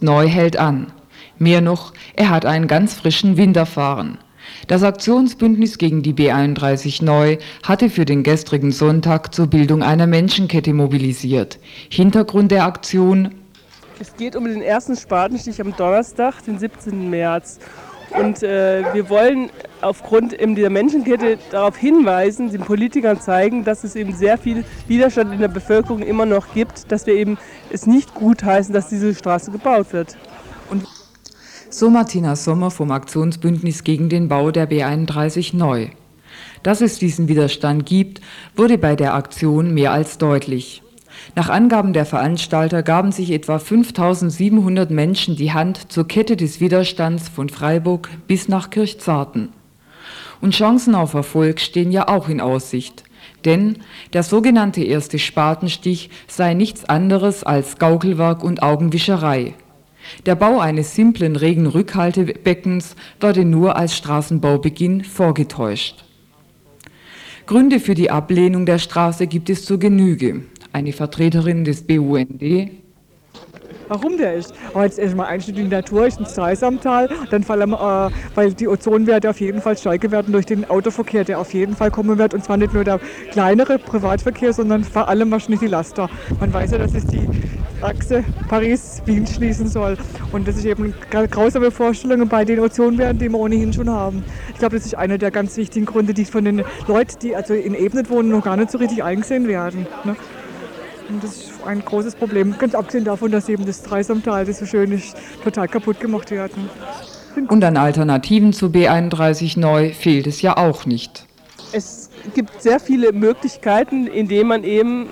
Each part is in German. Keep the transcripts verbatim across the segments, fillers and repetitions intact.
Neu hält an. Mehr noch, er hat einen ganz frischen Wind erfahren. Das Aktionsbündnis gegen die B einunddreißig Neu hatte für den gestrigen Sonntag zur Bildung einer Menschenkette mobilisiert. Hintergrund der Aktion: Es geht um den ersten Spatenstich am Donnerstag, den siebzehnten März. Und äh, wir wollen aufgrund eben dieser Menschenkette darauf hinweisen, den Politikern zeigen, dass es eben sehr viel Widerstand in der Bevölkerung immer noch gibt, dass wir eben es nicht gutheißen, dass diese Straße gebaut wird. Und so Martina Sommer vom Aktionsbündnis gegen den Bau der B einunddreißig Neu. Dass es diesen Widerstand gibt, wurde bei der Aktion mehr als deutlich. Nach Angaben der Veranstalter gaben sich etwa fünftausendsiebenhundert Menschen die Hand zur Kette des Widerstands von Freiburg bis nach Kirchzarten. Und Chancen auf Erfolg stehen ja auch in Aussicht. Denn der sogenannte erste Spatenstich sei nichts anderes als Gaukelwerk und Augenwischerei. Der Bau eines simplen Regenrückhaltebeckens wurde nur als Straßenbaubeginn vorgetäuscht. Gründe für die Ablehnung der Straße gibt es zur Genüge. Eine Vertreterin des B U N D: Warum der ist? Aber jetzt erstmal Einschnitt in die Natur, ist ein Streisamtal, dann vor allem, äh, weil die Ozonwerte auf jeden Fall steigen werden durch den Autoverkehr, der auf jeden Fall kommen wird, und zwar nicht nur der kleinere Privatverkehr, sondern vor allem wahrscheinlich die Laster. Man weiß ja, dass es die Achse Paris-Wien schließen soll, und das ist eben eine grausame Vorstellung bei den Ozonwerten, die wir ohnehin schon haben. Ich glaube, das ist einer der ganz wichtigen Gründe, die von den Leuten, die also in Ebnet wohnen, noch gar nicht so richtig eingesehen werden, ne? Und das ist ein großes Problem, ganz abgesehen davon, dass eben das Dreisamtal, das so schön ist, total kaputt gemacht wird. Und an Alternativen zu B einunddreißig Neu fehlt es ja auch nicht. Es gibt sehr viele Möglichkeiten, indem man eben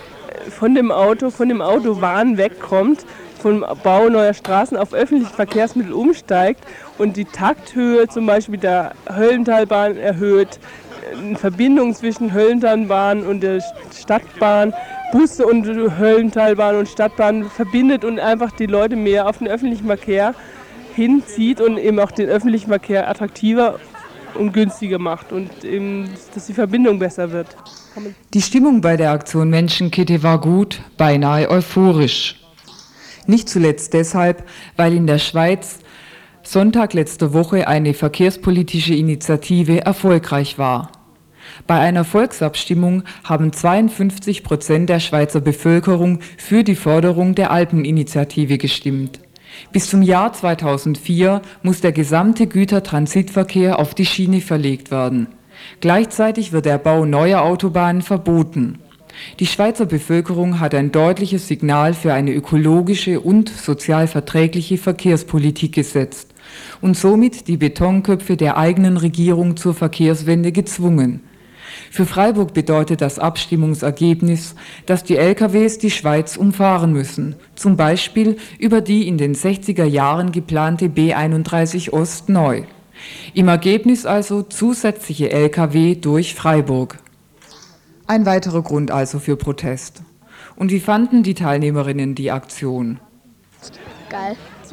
von dem Auto, von dem Autobahn wegkommt, vom Bau neuer Straßen auf öffentliche Verkehrsmittel umsteigt und die Takthöhe zum Beispiel der Höllentalbahn erhöht, eine Verbindung zwischen Höllentalbahn und der Stadtbahn, Busse und Höllentalbahn und Stadtbahn verbindet und einfach die Leute mehr auf den öffentlichen Verkehr hinzieht und eben auch den öffentlichen Verkehr attraktiver und günstiger macht und eben, dass die Verbindung besser wird. Die Stimmung bei der Aktion Menschenkette war gut, beinahe euphorisch. Nicht zuletzt deshalb, weil in der Schweiz Sonntag letzter Woche eine verkehrspolitische Initiative erfolgreich war. Bei einer Volksabstimmung haben zweiundfünfzig Prozent der Schweizer Bevölkerung für die Förderung der Alpeninitiative gestimmt. Bis zum Jahr zweitausendvier muss der gesamte Gütertransitverkehr auf die Schiene verlegt werden. Gleichzeitig wird der Bau neuer Autobahnen verboten. Die Schweizer Bevölkerung hat ein deutliches Signal für eine ökologische und sozial verträgliche Verkehrspolitik gesetzt und somit die Betonköpfe der eigenen Regierung zur Verkehrswende gezwungen. Für Freiburg bedeutet das Abstimmungsergebnis, dass die L K Ws die Schweiz umfahren müssen, zum Beispiel über die in den sechziger Jahren geplante B einunddreißig Ost neu. Im Ergebnis also zusätzliche L K W durch Freiburg. Ein weiterer Grund also für Protest. Und wie fanden die Teilnehmerinnen die Aktion? Geil.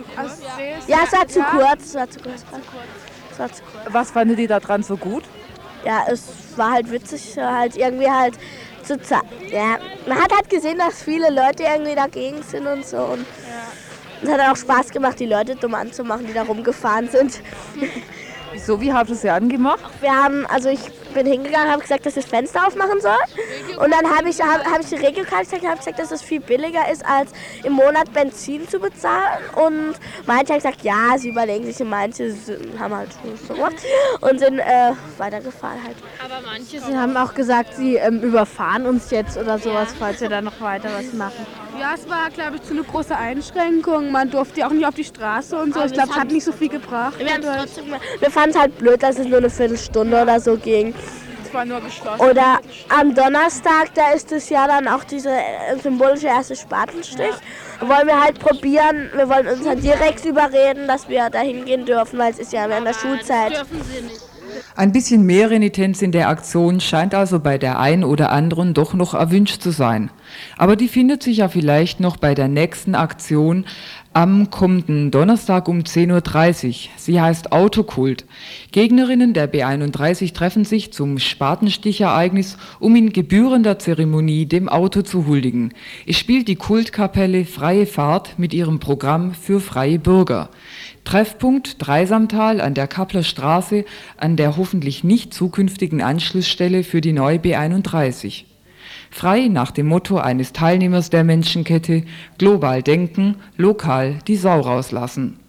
Ja, es war zu kurz. Es war zu kurz. Es war zu kurz. Was fanden die daran so gut? Ja, es war halt witzig, halt irgendwie halt zu zeigen. Ja, man hat halt gesehen, dass viele Leute irgendwie dagegen sind und so. Und ja. Es hat auch Spaß gemacht, die Leute dumm anzumachen, die da rumgefahren sind. Wieso, wie habt ihr es ja angemacht? Wir haben, also ich bin hingegangen, habe gesagt, dass ich das Fenster aufmachen soll. Und dann habe ich, hab, hab ich die Regelkarte gesagt, habe gesagt, dass es viel billiger ist, als im Monat Benzin zu bezahlen. Und manche haben gesagt, ja, sie überlegen sich, und manche haben halt so gemacht und sind äh, weitergefahren halt. Aber manche sie haben auch gesagt, sie ähm, überfahren uns jetzt oder sowas, ja. Falls wir da noch weiter was machen. Ja, es war, glaube ich, zu eine große Einschränkung. Man durfte ja auch nicht auf die Straße und so. Aber ich glaube, es hat nicht so viel gebracht. Wir, wir fanden es halt blöd, dass es nur eine Viertelstunde oder so ging. Es war nur geschlossen. Oder am Donnerstag, da ist es ja dann auch dieser symbolische erste Spatenstich. Ja. Wollen wir halt probieren, wir wollen uns halt direkt überreden, dass wir da hingehen dürfen, weil es ist ja in der Schulzeit. Dürfen sie nicht. Ein bisschen mehr Renitenz in der Aktion scheint also bei der einen oder anderen doch noch erwünscht zu sein. Aber die findet sich ja vielleicht noch bei der nächsten Aktion am kommenden Donnerstag um zehn Uhr dreißig. Sie heißt Autokult. Gegnerinnen der B einunddreißig treffen sich zum Spatenstichereignis, um in gebührender Zeremonie dem Auto zu huldigen. Es spielt die Kultkapelle Freie Fahrt mit ihrem Programm für freie Bürger. Treffpunkt Dreisamtal an der Kappler Straße, an der hoffentlich nicht zukünftigen Anschlussstelle für die neue B einunddreißig. Frei nach dem Motto eines Teilnehmers der Menschenkette: global denken, lokal die Sau rauslassen.